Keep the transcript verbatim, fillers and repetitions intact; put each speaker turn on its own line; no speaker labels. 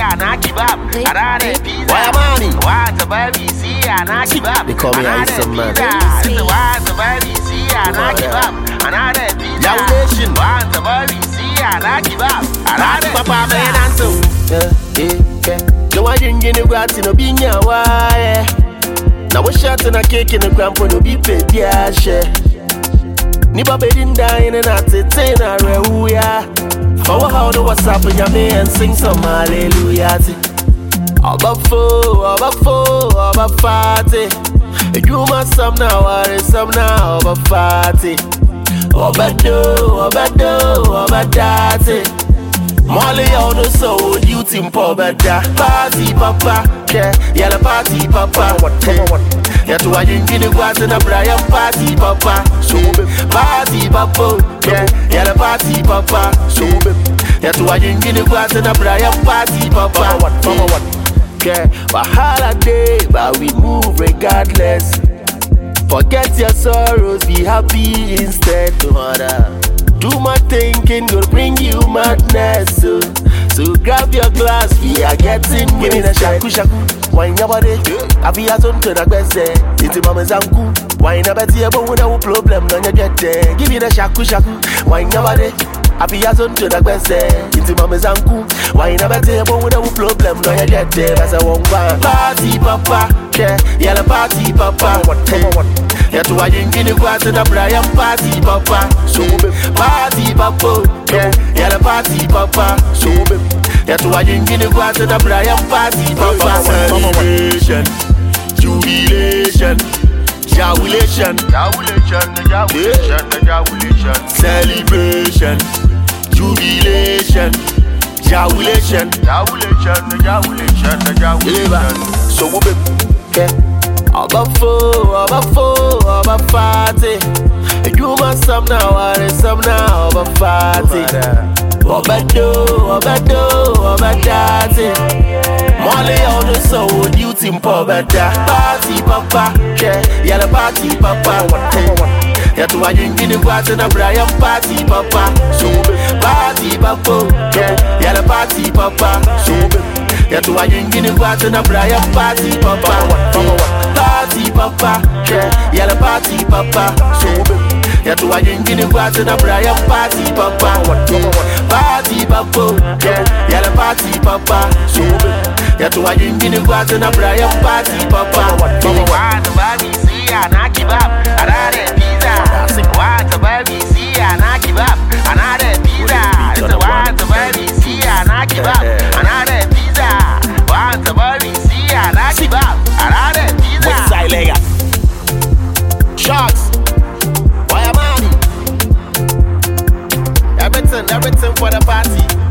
and kebab, another pizza.
Why money?
Want a baby, see and kebab.
They call me handsome man.
Want a baby, see and kebab, another pizza.
Young nation.
Want a baby, see and kebab, another
Papa man handsome. Yeah, yeah, yeah. No one drinking the grass in a binya why. Now we shot in a cake in a grandpa no be paid yeah share. Niba bedin dying and I say ten a rehuya. For how the what's up in your man and sing some hallelujah. Oba fo, oba fo, oba party. You must some now, are some now, oba party. Oba do, oba do, oba dati. Molly on the soul, you team pobeda. Party papa, yeah, yellow party papa. What, come on, what? Yeah, to a drink in the glass and a Brian party papa. So party papa, yeah, yellow party papa. So yeah, to a drink in the glass and a Brian party papa. What, come on, what? Yeah, a holiday, but we move regardless. Forget your sorrows, be happy instead. Do my thinking, gonna bring you madness. So, so grab your glass, we are getting give me the shaku shaku. Wine your body, I feel as on to the best day. It's a mama's uncle. Wine a better, but we no problem, no you get there. Give me the shaku shaku. Wine your body, I feel as on to the best day. It's a mama's uncle. Wine a better, but we no problem, no you get there. As a one man party papa, yeah, yellow party papa. What, come on, what? Yeah, to a drink in the glass and a Brian party papa. So party papa, yeah, yellow party papa. So yeah, to a drink in the glass and a Brian party papa. Celebration, jubilation, jawulation,
Jawulation, jawulation, jawulation.
celebration, jubilation, jawulation,
Jawulation, jawulation, jawulation.
So yeah. Oba fo, oba fo, oba party. You must some now, are some now, oba party. Oba do, oba do, oba dati. Molly on the soul, you team pobeda. Party papa, yeah, yellow party papa. What, come on, what? Yeah, to a drink in the glass and a Brian party papa. So party papa, yeah, yellow party papa. So yeah, to a drink in the glass and a Brian party papa. What, come on, what? Party papa, yeah, yellow party papa. So yeah, to a drink in the glass and a Brian party papa. What, come on, what? Party papa, yeah, yellow party papa. So yeah, to a drink in the glass and a Brian party papa. What, come on, what?
Want a baby, see and kebab, another pizza. Want a baby, see and kebab, another pizza. Want a baby, see and kebab, another pizza. Want a baby, see and kebab, another pizza.
What's Lega? Sharks, why am I? Everything, everything for the party.